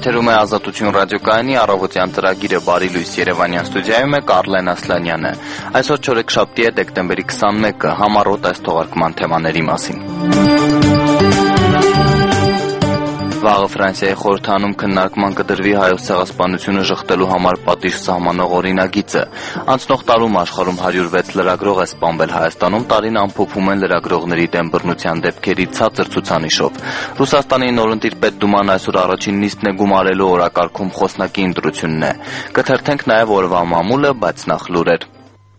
Եթերում է Ազատություն ռադիոկայանի առավոտյան ծրագիրը բարի լույս Երևանյան ստուդիայում է Կարլեն Ասլանյանը։ Այսօր չորեքշաբթի է դեկտեմբերի 21-ը, համառոտ այս թողարկման թեմաների մասին։ Վաղը Ֆրանսիայի խորհրդանում քննարկման կդրվի Հայոց ցեղասպանությունը ժխտելու համար պատիժ սահմանող օրինագիծը։ Անցնող տարում աշխարհում 106 լրագրող է սպանվել, Հայաստանում տարին ամփոփում են լրագրողների դեմ բռնության դեպքերի ցածր ցուցանիշով։ Ռուսաստանի նորընտիր պետդուման այսօր առաջին նիստն է գումարելու օրակարգում խոսնակի ընտրությունն է։ Կթերթենք նաև օրվա մամուլը, բայց նախ լուրեր։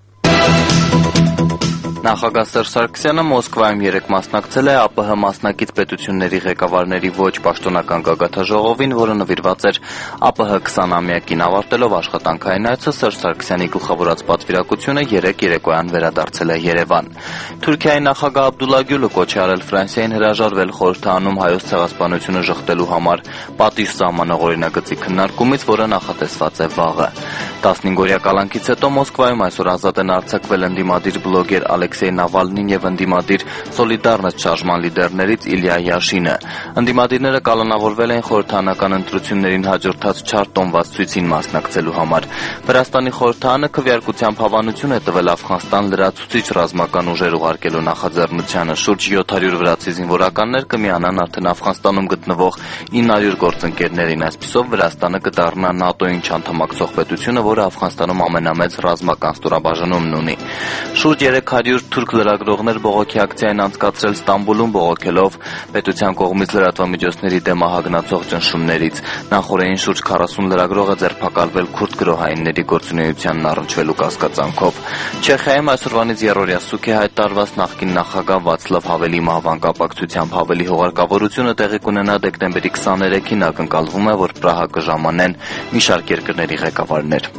Նախագահ Սերժ Սարգսյանը Մոսկվայում երեկ մասնակցել է ԱՊՀ մասնակից պետությունների ղեկավարների ոչ պաշտոնական գագաթնաժողովին, որը նվիրված էր ԱՊՀ 20-ամյակին։ Ավարտելով աշխատանքային այցը Սերժ Սարգսյանի գլխավորած պատվիրակությունը երեկ երեկոյան վերադարձել է Երևան։ Թուրքիայի նախագահ Աբդուլլա Գյուլը կոչ է արել Ֆրանսիային հրաժարվել խորհրդանում Հայոց ցեղասպանությունը ժխտելու համար պատիժ սահմանող օրինագծի քննարկումից, որը նախատեսված է վաղը։ 15-օրյա կալանքից հետո Մոսկվայում այսօր ազատ են արձակվել ընդդիմադիր բլոգեր Ալեքսեյ Նավալնին եւ ընդդիմադիր Սոլիդարնոց շարժման լիդերներից Իլյա Յաշինը։ Ընդդիմադիրները կալանավորվել են խորհրդանական ընտրություններին հաջորդած չար տոնված ցույցին մասնակցելու համար։ Վրաստանի խորհրդարանը քվեարկությամբ հավանություն է տվել Աֆղանստան լրացուցիչ ռազմական ուժեր ուղարկելու նախաձեռնությանը։ Շուրջ 700 վրացի զինվորականներ կմիանան արդեն Աֆղանստանում գտնվող 900 գործընկերներին։ Այսպիսով Վրաստանը կդառնա ՆԱՏՕ-ին չանդամակցող պետությունը, որը Աֆղանստանում ամենամեծ ռազմական ստորաբաժանումն ունի։ Շուրջ 300 թուրք լրագրողներ բողոքի ակցիա են անցկացրել Ստամբուլում, բողոքելով պետության կողմից լրատվամիջոցների դեմ ահագնացող ճնշումներից։ Նախորդին շուրջ 40 լրագրող է ձերբակալվել քուրդ գրոհայինների գործունեությանն առնչվելու կասկածանքով։ Չեխիայում այսօրվանից երրորդյա սուգ է հայտարարված նախկին նախագահ Վացլավ Հավելի մահվան կապակցությամբ Հավելի հողարկավորությունը տեղի կունենա դեկտեմբերի 23-ին, ակնկալվում է, որ Պրահա կժամանեն մի շարք երկրների ղեկավարներ։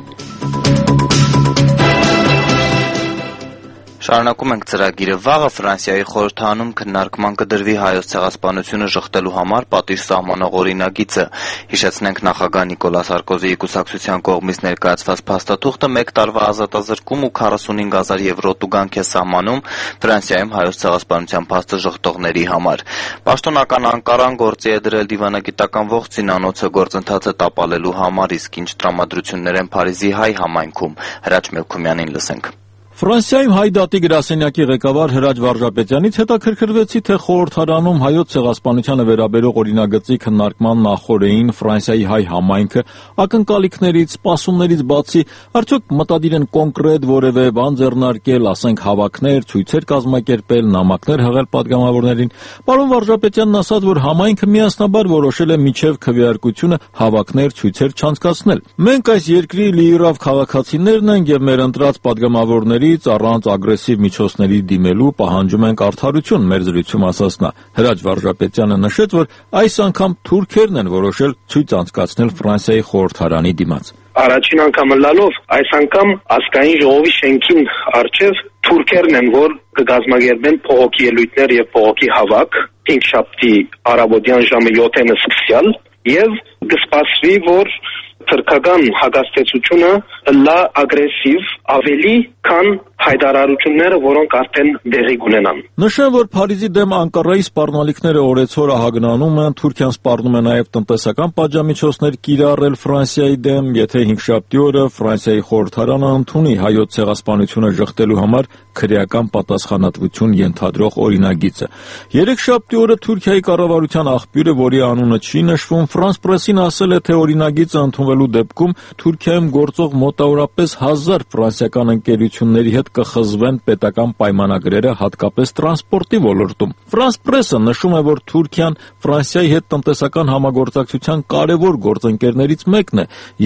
Շարունակում ենք ծրագիրը։ Վաղը Ֆրանսիայի խորհրդանում քննարկման կդրվի Հայոց ցեղասպանությունը ժխտելու համար պատիժ սահմանող օրինագիծը։ Հիշեցնենք, նախագահ Նիկոլա Սարկոզիի կուսակցության կողմից ներկայացված փաստաթուղթը 1 տարվա ազատազրկում ու 45,000 եվրո տուգանք է սահմանում Ֆրանսիայում Հայոց ցեղասպանության փաստը ժխտողների համար։ Պաշտոնական Անկարան գործի է դրել դիվանագիտական ողջ զինանոցը գործընթացը տապալելու համար, իսկ ինչ տրամադրություններ են Փարիզի հայ համայնքում։ Հրաչ Մելքումյանին լսենք։ Ֆրանսիայում հայ դատի գրասենյակի ղեկավար Հրաչ Վարժապետյանից հետաքրքրվեցի, թե խորհրդարանում Հայոց ցեղասպանությանը վերաբերող օրինագծի քննարկման նախօրեին Ֆրանսիայի հայ համայնքը ակնկալիքներից, սպասումներից բացի արդյոք մտադիր են կոնկրետ որևէ բան ձեռնարկել, ասենք հավաքներ, ցույցեր կազմակերպել, նամակներ հղել պատգամավորներին։ Պարոն Վարժապետյանն ասաց, որ համայնքը միասնաբար որոշել է մինչև քվեարկությունը հավաքներ, ցույցեր չանցկացնել։ Մենք այս երկրի լիիրավ քաղաքացիներն ենք եւ մեր ընտրած պատգամավորների առանց ագրեսիվ միջոցների դիմելու պահանջում ենք արդարություն, մեր զրույցում ասաց նա։ Հրաչ Վարժապետյանը նշեց, որ այս անգամ թուրքերն են որոշել ցույց անցկացնել Ֆրանսիայի խորհրդարանի դիմաց։ Առաջին անգամ լալով այս անգամ ազգային ժողովի շենքին առջև թուրքերն են, որ կգազմագերբեն փողոքի ելույթներ եւ փողոքի հավաք 5 շաբթի առավոտյան ժամը 7-ը սկսյալ եւ կսպասվի, որ թրքական հագաստեցությունը լա ագրեսիվ ավելի քան հայտարարությունները, որոնք արդեն դեղի կունենան։ Նշեմ, որ Փարիզի դեմ Անկարայի սպառնալիքները օրեցօր ահագնանում են, Թուրքիան սպառնում է նաև տնտեսական պատժամիջոցներ կիրառել Ֆրանսիայի դեմ, եթե 5-շաբթի օրը Ֆրանսիայի խորհրդարանը ընդունի Հայոց ցեղասպանությունը ժխտելու համար քրեական պատասխանատվություն ենթադրող օրինագիծը։ 3-շաբթի օրը Թուրքիայի կառավարության աղբյուրը, որի անունը չի նշվում, Ֆրանս պրեսին ասել է, թե օրինագիծը ընդունվելու դեպքում Թուրքիայում գործող մոտավորապես 1000 ֆրանսիական ընկերությունների հետ կխզվեն պետական պայմանագրերը, հատկապես տրանսպորտի ոլորտում։ Ֆրանս պրեսը նշում է, որ Թուրքիան Ֆրանսիայի հետ տնտեսական համագործակցության կարևոր գործընկերներից մեկն է։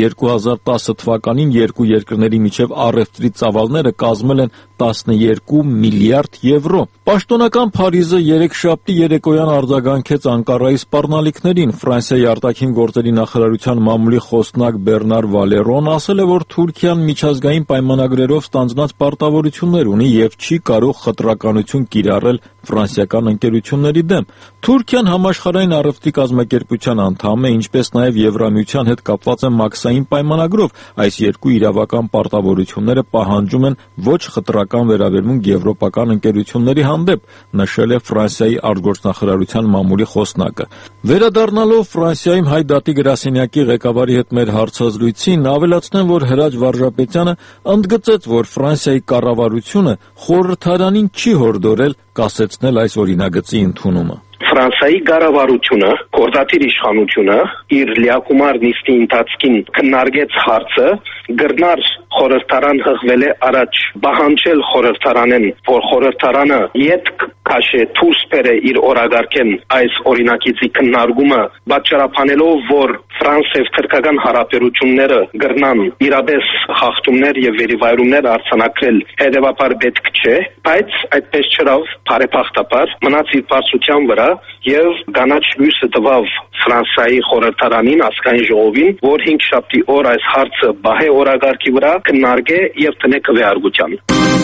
2010 թվականին երկու երկրների միջև առևտրի ծավալները կազմել են 12 միլիարդ եվրո։ Պաշտոնական Փարիզը 3-շաբթի երեկոյան արձագանքեց Անկարայի սպառնալիքներին։ Ֆրանսիայի արտաքին գործերի նախարարության մամուլի խոսնակ Բեռնար Վալերոն ասել է, որ Թուրքիան միջազգային պայմանագրերով ստանձնած պարտավորություններ ունի եւ չի կարող խտրականություն կիրառել ֆրանսիական ընկերությունների դեմ։ Թուրքիան համաշխարհային առևտրի կազմակերպության անդամ է, ինչպես նաև Եվրամիության հետ կապված է մաքսային պայմանագրով։ Այս երկու իրավական պարտավորությունները պահանջում են ոչ խտրական սեփական վերաբերմունք եվրոպական ընկերությունների հանդեպ, նշել է Ֆրանսիայի արտգործնախարարության մամուլի խոսնակը։ Վերադառնալով Ֆրանսիայում Հայ դատի գրասենյակի ղեկավարի հետ մեր հարցազրույցին, ավելացնեմ, որ Հրաչ Վարժապետյանը ընդգծեց, որ Ֆրանսիայի կառավարությունը խորհրդարանին չի հորդորել կասեցնել այս օրինագծի ընդունումը։ Ֆրանսիայի կառավարությունը, գործադիր իշխանությունը իր լիակումար նիստի ընթացքին քննարկեց հարցը, գրնար խորհրդարան հղվել է առաջ բահանջել խորհրդարանեն, որ խորհրդարանը յետք քաշե դուրս բերե իր օրագարկեն այս օրինակիցի քննարկումը, պատճառաբանելով, որ Ֆրանսիա եւ թուրքական հարաբերությունները գրնան իրապես խախտումներ եւ վերիվայրումներ արձանագրել, հետեւաբար պետք չէ, բայց այդպես չրավ բարեփոխտաբար մնաց իր բարձրության վրա եւ կանաչ լույսը տվավ Ֆրանսիայի խորհրդարանին ազգային ժողովին, որ 5 շաբթի օր այս հարցը բահե օրագարկի վրա քննարկե եւ տնե քվեարկության։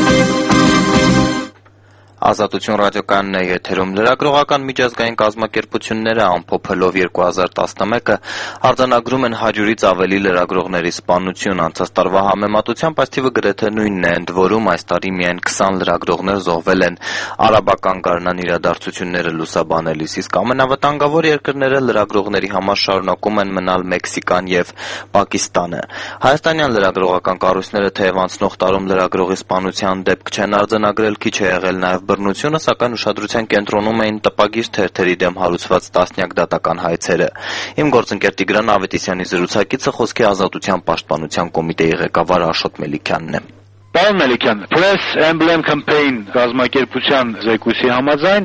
Ազատություն ռադիոկայանն է եթերում։ Լրագրողական միջազգային կազմակերպությունները ամփոփելով 2011-ը արձանագրում են 100-ից ավելի լրագրողների սպանություն։ Անցած տարվա համեմատությամբ այս թիվը գրեթե նույնն է, ընդ որում այս տարի միայն 20 լրագրողներ զոհվել են արաբական գարնան իրադարձությունները լուսաբանելիս, իսկ ամենավտանգավոր երկրները լրագրողների համար շարունակում են մնալ Մեքսիկան եւ Պակիստանը։ Հայաստանյան լրագրողական կառույցները թեև անցնող տարում լրագրողի սպանության դեպք չեն արձանագրել, քիչ է եղել նաեւ բռնությունը, սակայն ուշադրության կենտրոնում էին տպագիր թերթերի դեմ հարուցված տասնյակ դատական հայցերը։ Իմ գործընկեր Տիգրան Ավետիսյանի զրուցակիցը խոսքի Ազատության պաշտպանության կոմիտեի ղեկավար Աշոտ Մելիքյանն է։ Պարոն Մելիքյան, Press Emblem Campaign կազմակերպության զեկույցի համաձայն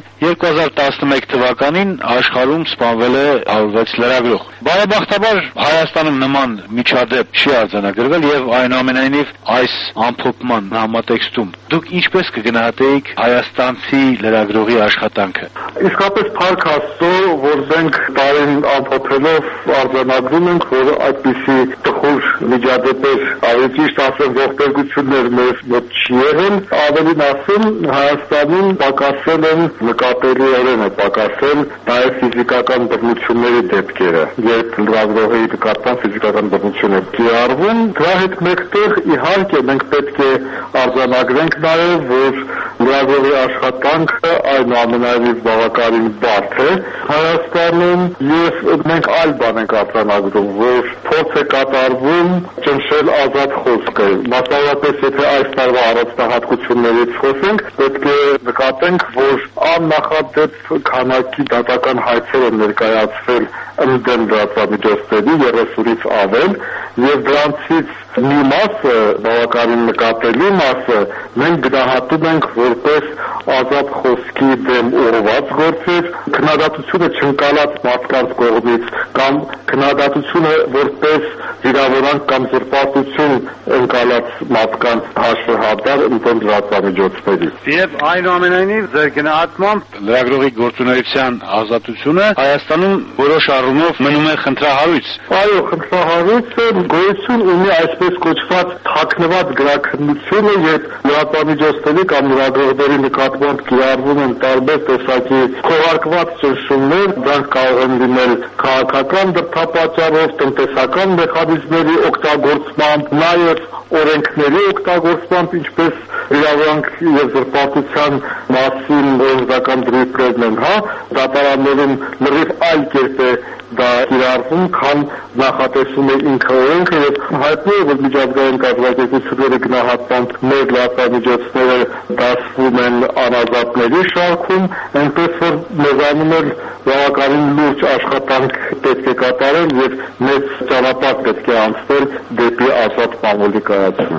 2011 թվականին աշխարհում սպանվել է 106 լրագրող։ Բարեբախտաբար Հայաստանում նման միջադեպ չի արձանագրվել եւ այնուամենայնիվ այս ամփոփման համատեքստում դուք ինչպես կգնահատեիք հայաստանցի լրագրողի աշխատանքը։ Իսկապես փառք Աստծո, որ մենք տարին ամփոփելով արձանագրում ենք, որ այդպիսի տխուր միջադեպեր, ավելի ճիշտ ասեմ, ողբերգություններ մեր մոտ չի եղել, ավելին ասեմ, Հայաստանում պակասել են նկատելիորեն է պակասել նաև ֆիզիկական բռնությունների դեպքերը, երբ լրագրողի նկատմամբ ֆիզիկական բռնություն է կիրառվում, դրա հետ մեկտեղ իհարկե մենք պետք է արձանագրենք նաև, որ լրագրողի աշխատանքը այնուամենայնիվ բավականին բարդ է Հայաստանում եւ մենք այլ բան ենք արձանագրում, որ փորձ է կատարվում ճնշել ազատ խոսքը, մասնավորապես եթե այս տարվա առանձնահատկություններից խոսենք, պետք է նկատենք, որ աննախադեպ քանակի դատական հայցեր են ներկայացվել ընդդեմ լրատվամիջոցների 30-ից ավել եւ դրանցից մի մասը, բավականին նկատելի մասը, մենք գնահատում ենք որպես ազատ խոսքի դեմ ուղղված գործեր, քննադատությունը չընկալած մարդկանց կողմից կամ քննադատությունը որպես վիրավորանք կամ զրպարտություն ընկալած մարդկանց հաշվեհարդար ընդդեմ լրատվամիջոցների։ Եվ այնուամենայնիվ ձեր գնահատմամբ լրագրողի գործունեության ազատությունը Հայաստանում որոշ առումով մնում է խնդրահարույց։ Այո, խնդրահարույցը գոյություն ունի այսպես կոչված թաքնված գրաքննությունը, երբ լրատվամիջոցների կամ լրագրողների նկատմամբ կիրառվում են տարբեր տեսակի քողարկված ճնշումներ, դրանք կարող են լինել քաղաքական դրդապատճառով, տնտեսական մեխանիզմների օգտագործմամբ, նաև օրենքների օգտագործմամբ, ինչպես վիրավորանք եւ զրպարտության մասին օրենսդրական դրույթներն են, դատարաններում լրիվ այլ կերպ է դա կիրառվում, քան նախատեսում է ինքը օրենքը եւ հայտնի է, որ միջազգային կազմակերպությունները գնահատմամբ մեր լրատվամիջոցները դասվում են անազատների շարքում, այնպես որ մեզանում էլ բավականին լուրջ աշխատանք պետք է կատարել եւ մեծ ճանապարհ պետք է անցնել դեպի ազատ մամուլի կայացում։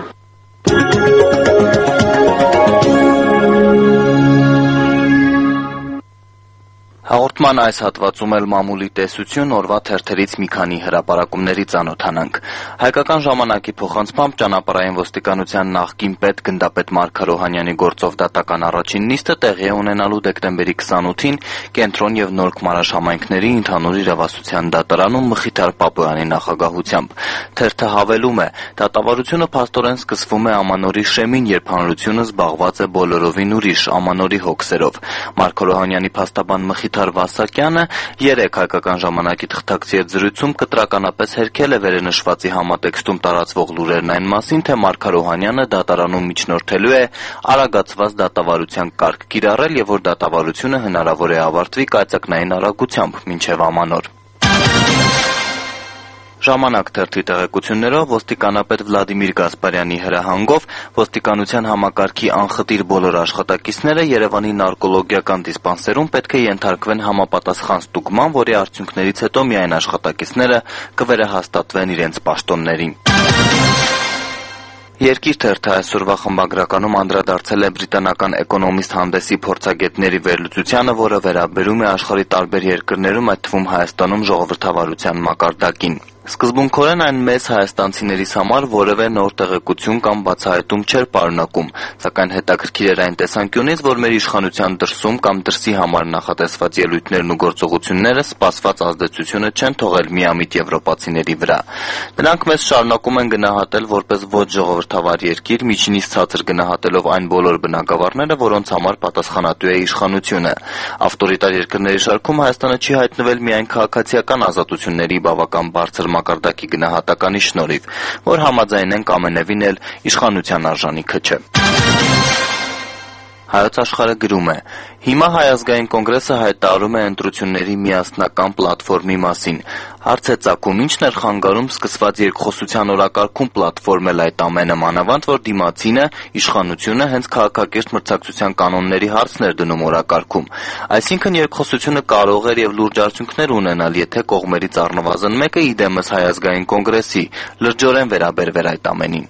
Հաղորդման այս հատվածում էլ մամուլի տեսություն օրվա թերթերից մի քանի հրապարակումների ծանոթանանք։ Հայկական ժամանակի փոխանցմամբ ճանապարհային ոստիկանության նախկին պետ գնդապետ Մարկ Հրոհանյանի գործով դատական առաջին նիստը տեղի է ունենալու դեկտեմբերի 28-ին Կենտրոն եւ Նորք Մարաշ համայնքների ընդհանուր իրավասության դատարանում Մխիթար Պապոյանի նախագահությամբ։ Թերթը հավելում է, դատավարությունը փաստորեն սկսվում է Ամանորի շեմին, երբ հանրությունը զբաղված է բոլորովին ուրիշ Ամանորի հոգսերով։ Մարկ Հրոհանյանի փաստաբան Մխիթար Զուզար Վասակյանը 3 հայկական ժամանակի թղթակցի հետ զրույցում կտրականապես հերքել է վերենշվածի համատեքստում տարածվող լուրերն այն մասին, թե Մարգար Օհանյանը դատարանում միջնորդելու է արագացված դատավարության կարգ կիրառել եւ որ դատավարությունը հնարավոր է ավարտվի կայծակնային արագությամբ մինչեւ ամանոր։ Ժամանակ թերթի տեղեկություններով ոստիկանապետ Վլադիմիր Գասպարյանի հրահանգով ոստիկանության համակարգի անխտիր բոլոր աշխատակիցները Երևանի նարկոլոգիական դիսպանսերում պետք է ենթարկվեն համապատասխան ստուգման, որի արդյունքներից հետո միայն աշխատակիցները կվերահաստատվեն իրենց պաշտոններին։ Երկիր թերթը այսօրվա խմբագրականում անդրադարձել է բրիտանական էկոնոմիստ հանդեսի փորձագետների վերլուծությանը, որը վերաբերում է աշխարհի տարբեր երկրներում, այդ թվում Հայաստանում ժողովրդավարության մակարդակին։ Սկզբունքորեն այն մեծ հայաստանցիներիս համար որևէ նոր տեղեկություն կամ բացահայտում չէր պարունակում, սակայն հետաքրքիր էր այն տեսանկյունից, որ մեր իշխանության դրսում կամ դրսի համար նախատեսված ելույթներն ու գործողությունները սպասված ազդեցությունը չեն թողել միամիտ եվրոպացիների վրա։ Նրանք մեզ շարունակում են գնահատել որպես ոչ ժողովրդավար երկիր, միջինից ցածր գնահատելով այն բոլոր բնագավառները, որոնց համար պատասխանատու է իշխանությունը։ Ավտորիտար երկրների շարքում Հայաստանը չի հայտնվել միայն քաղաքացիական ազատությունների բավական բարձր մակարդակի գնահատականի շնորհիվ, որ համաձայն ենք ամենևին էլ իշխանության արժանիքը չէ։ Հայոց Աշխարհը գրում է. Հիմա Հայ ազգային կոնգրեսը հայտարարում է ընտրությունների միասնական պլատֆորմի մասին։ Հարց է ծագում, ինչն էր խանգարում սկսված երկխոսության օրակարգում պլատֆորմել այդ ամենը, մանավանդ որ դիմացինը, իշխանությունը հենց քաղաքակիրթ մրցակցության կանոնների հարցն էր դնում օրակարգում։ Այսինքն երկխոսությունը կարող էր եւ լուրջ արդյունքներ ունենալ, եթե կողմերից առնվազն մեկը իդեմս Հայ ազգային կոնգրեսի լրջորեն վերաբերվեր այդ ամենին։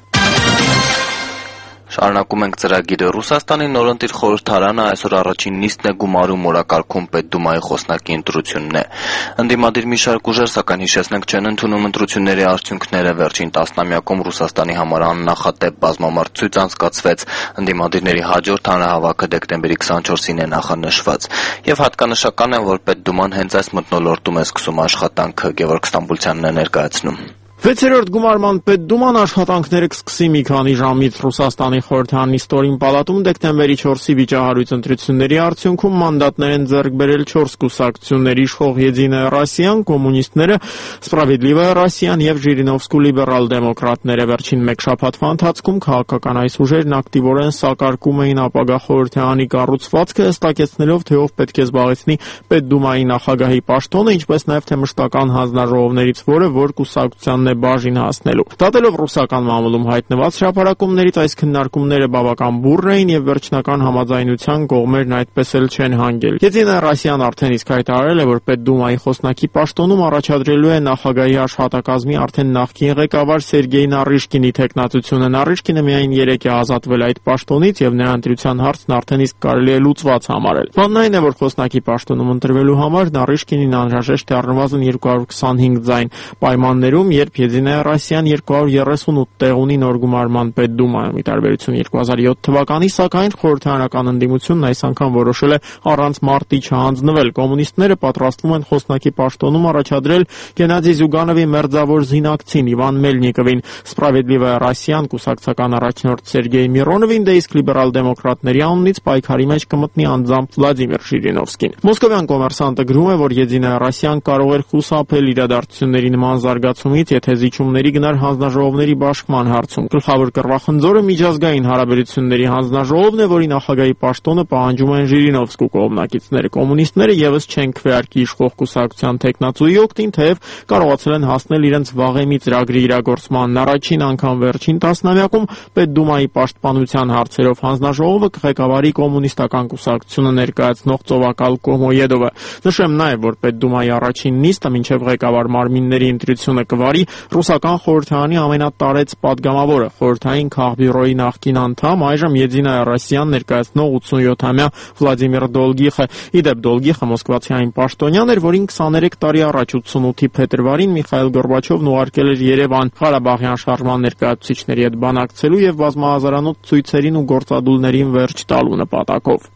Շարունակում ենք ծրագիրը։ Ռուսաստանի նորընտիր խորհրդարանը այսօր առաջին նիստն է գումարում օրակարգում Պետդումայի խոսնակի ընտրությունն է։ Ընդդիմադիր մի շարք ուժեր, սակայն հիշեցնենք, չեն ընդունում ընտրությունների արդյունքները։ Վերջին տասնամյակում Ռուսաստանի համար աննախադեպ բազմամարդ ցույց անցկացվեց։ Ընդդիմադիրների հաջորդ հանրահավաքը դեկտեմբերի 24-ին է նախանշված։ Եվ հատկանշական է, որ Պետդուման հենց այս մթնոլորտում է սկսում աշխատանքը։ Գևորգ Ստամբուլցյանն է ներկայացնում։ 6-րդ գումարման Պետդուման աշխատանքները կսկսի մի քանի ժամից։ Ռուսաստանի խորհրդարանի ստորին պալատում դեկտեմբերի 4-ի վիճահարույց ընտրությունների արդյունքում մանդատներ են ձեռք բերել 4 կուսակցություններ՝ Իշխող Եդինայա Ռոսիան, կոմունիստները, Սպրավեդլիվայա Ռոսիան եւ Ժիրինովսկու լիբերալ դեմոկրատները։ Վերջին մեկ շաբաթվա ընթացքում քաղաքական այս ուժերն ակտիվորեն սակարկում էին ապագա խորհրդարանի կառուցվածքը, հստակեցնելով, թե ով պետք է զբաղեցնի Պետդումայի նախագահի պաշտոնը, ինչպես նաեւ թե մշտական հանձնաժողովներից որը որ կուսակցությանն բաժին հասնելու։ Դատելով ռուսական մամուլում հայտնված հրապարակումներից այս քննարկումները բավական բուռն էին եւ վերջնական համաձայնության կողմերն այդպես էլ չեն հանգել։ Եդինայա Ռոսիան արդեն իսկ հայտարարել է, որ Պետդումայի խոսնակի պաշտոնում առաջադրելու է նախագահի աշխատակազմի արդեն նախկին ղեկավար Սերգեյ Նարիշկինի թեկնածությունը։ Նարիշկինը միայն 3 է ազատվել այդ պաշտոնից եւ նրա ընտրության հարցն արդեն իսկ կարելի է լուծված համարել։ Բանն այն է, որ խոսնակի պաշտոնում ընտրվելու համար Նարիշկինին անհրաժեշտ է առնվազն 225 ձայն պայմաններում, երբ Եդինայա Ռոսիան 238 տեղ ունի նոր գումարման Պետդումայում։ Ի տարբերություն 2007 թվականի, սակայն խորհրդարանական ընդդիմությունն այս անգամ որոշել է առանց մարտի չհանձնվել։ Կոմունիստները պատրաստվում են խոսնակի պաշտոնում առաջադրել Գենադի Զյուգանովի մերձավոր զինակցին Իվան Մելնիկովին, Սպրավեդլիվայա Ռոսիան կուսակցական առաջնորդ Սերգեյ Միրոնովին, դե իսկ լիբերալ դեմոկրատների անունից պայքարի մեջ կմտնի անձամբ Վլադիմիր Ժիրինովսկին։ Մոսկովյան կոմերսանտը գրում է, որ Եդինայա Ռոսիան կարող էր խուսափել իրադարձությունների նման զարգացումից, եթե զիջումների գնար հանձնաժողովների բաշխման հարցում։ Գլխավոր կռվախնձորը միջազգային հարաբերությունների հանձնաժողովն է, որի նախագահի պաշտոնը պահանջում են Ժիրինովսկու կողմնակիցները։ Կոմունիստները եւս չեն քվեարկի իշխող կուսակցության թեկնածուի օգտին, թեև կարողացել են հասնել իրենց վաղեմի ծրագրի իրագործմանն։ Առաջին անգամ վերջին տասնամյակում Պետդումայի պաշտպանության հարցերով հանձնաժողովը կղեկավարի կոմունիստական կուսակցությունը ներկայացնող ծովակալ Կոմոյեդովը։ Նշեմ նաեւ, որ Պետդումայի առաջին նիստը մինչև ղեկավար մարմինների ընտրությունը կվարի ռուսական խորհրդարանի ամենատարեց падգամավորը, խորհրդային քաղբյուրոյի նախկին անդամ, այժմ Եդինայա Ռոսիան ներկայացնող 87-ամյա Վլադիմիր Դոլգիխը։ Իդեպ Դոլգիխը մոսկվացի այն պաշտոնյան էր, որին 23 տարի առաջ 88-ի փետրվարին Միխայել Գորբաչովն ուղարկել էր Երևան Ղարաբաղյան շարժման ներկայացուցիչների հետ բանակցելու եւ բազմահազարանոց ցույցերին ու գործադուլներին վերջ տալու նպատակով։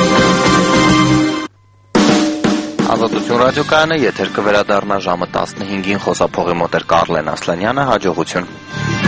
Ազատություն ռադիոկայանը եթեր կվերադառնա ժամը 15-ին, խոսափողի մոտ էր Կարլեն Ասլանյանը, հաջողություն։